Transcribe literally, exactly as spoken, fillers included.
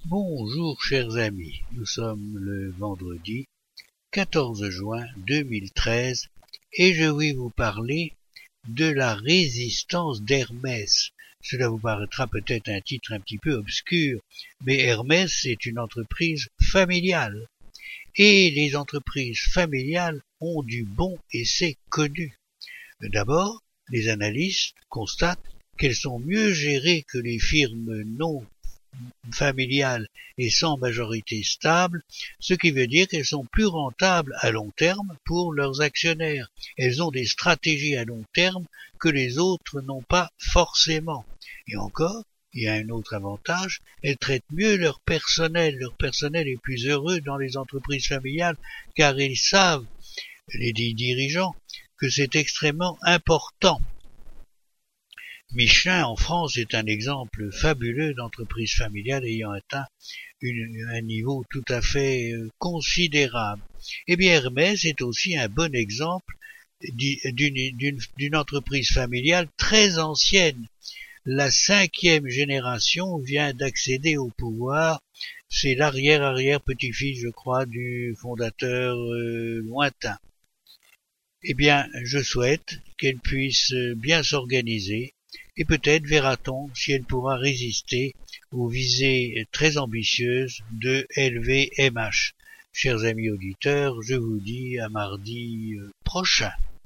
Bonjour chers amis, nous sommes le vendredi quatorze juin deux mille treize et je vais vous parler de la résistance d'Hermès. Cela vous paraîtra peut-être un titre un petit peu obscur, mais Hermès est une entreprise familiale. Et les entreprises familiales ont du bon et c'est connu. D'abord, les analystes constatent qu'elles sont mieux gérées que les firmes non familiales et sans majorité stable, ce qui veut dire qu'elles sont plus rentables à long terme pour leurs actionnaires. Elles ont des stratégies à long terme que les autres n'ont pas forcément. Et encore, il y a un autre avantage, elles traitent mieux leur personnel. Leur personnel est plus heureux dans les entreprises familiales car ils savent, les dirigeants, que c'est extrêmement important. Michelin en France est un exemple fabuleux d'entreprise familiale ayant atteint une, un niveau tout à fait considérable. Eh bien Hermès est aussi un bon exemple d'une, d'une entreprise familiale très ancienne. La cinquième génération vient d'accéder au pouvoir. C'est l'arrière-arrière-petit-fils, je crois, du fondateur euh, lointain. Eh bien, je souhaite qu'elle puisse bien s'organiser et peut-être verra-t-on si elle pourra résister aux visées très ambitieuses de L V M H. Chers amis auditeurs, je vous dis à mardi prochain.